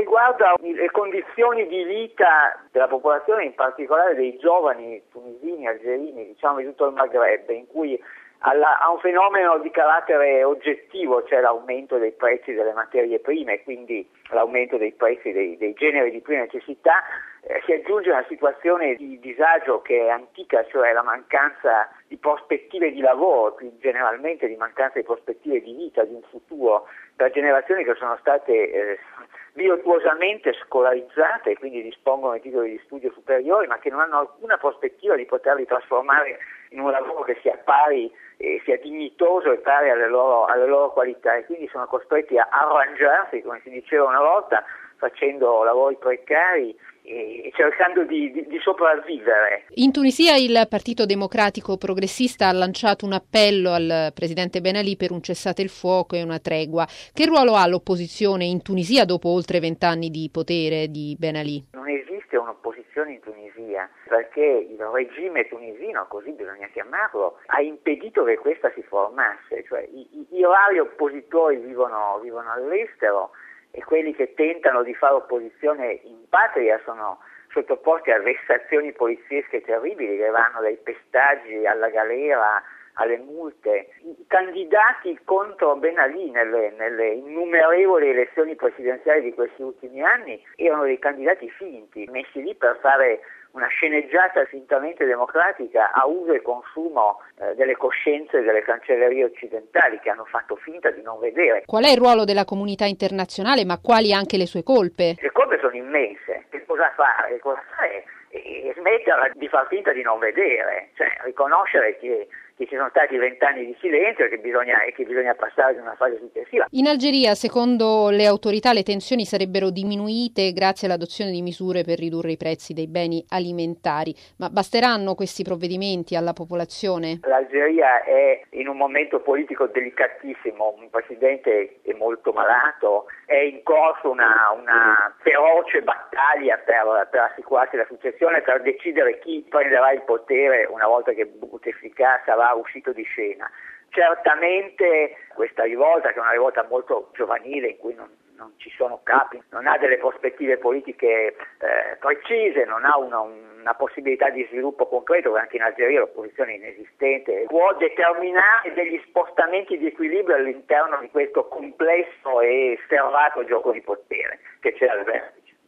riguarda le condizioni di vita della popolazione, in particolare dei giovani tunisini, algerini, diciamo di tutto il Maghreb, in cui a un fenomeno di carattere oggettivo, cioè l'aumento dei prezzi delle materie prime, quindi l'aumento dei prezzi dei generi di prima necessità, si aggiunge una situazione di disagio che è antica, cioè la mancanza di prospettive di lavoro, più generalmente di mancanza di prospettive di vita, di un futuro per generazioni che sono state virtuosamente scolarizzate e quindi dispongono di titoli di studio superiori, ma che non hanno alcuna prospettiva di poterli trasformare in un lavoro che sia pari, sia dignitoso e pari alle loro qualità, e quindi sono costretti a arrangiarsi, come si diceva una volta, facendo lavori precari e cercando di sopravvivere. In Tunisia il Partito Democratico Progressista ha lanciato un appello al presidente Ben Ali per un cessate il fuoco e una tregua. Che ruolo ha l'opposizione in Tunisia dopo oltre 20 anni di potere di Ben Ali? Non esiste un'opposizione in Tunisia perché il regime tunisino, così bisogna chiamarlo, ha impedito che questa si formasse, cioè i vari oppositori vivono all'estero e quelli che tentano di fare opposizione in patria sono sottoposti a vessazioni poliziesche terribili che vanno dai pestaggi alla galera alle multe. I candidati contro Ben Ali nelle innumerevoli elezioni presidenziali di questi ultimi anni erano dei candidati finti, messi lì per fare una sceneggiata fintamente democratica a uso e consumo delle coscienze delle cancellerie occidentali, che hanno fatto finta di non vedere. Qual è il ruolo della comunità internazionale, ma quali anche le sue colpe? Le colpe sono immense. Che cosa fare? E smetterla di far finta di non vedere, cioè riconoscere che ci sono stati 20 anni di silenzio e che bisogna passare ad una fase successiva. In Algeria, secondo le autorità, le tensioni sarebbero diminuite grazie all'adozione di misure per ridurre i prezzi dei beni alimentari. Ma basteranno questi provvedimenti alla popolazione? L'Algeria è in un momento politico delicatissimo, un presidente è molto malato, è in corso una feroce battaglia per assicurarsi la successione, per decidere chi prenderà il potere una volta che Bouteflika sarà uscito di scena. Certamente questa rivolta, che è una rivolta molto giovanile in cui non ci sono capi, non ha delle prospettive politiche precise, non ha una possibilità di sviluppo concreto, anche in Algeria l'opposizione è inesistente, può determinare degli spostamenti di equilibrio all'interno di questo complesso e serrato gioco di potere che c'è al vertice.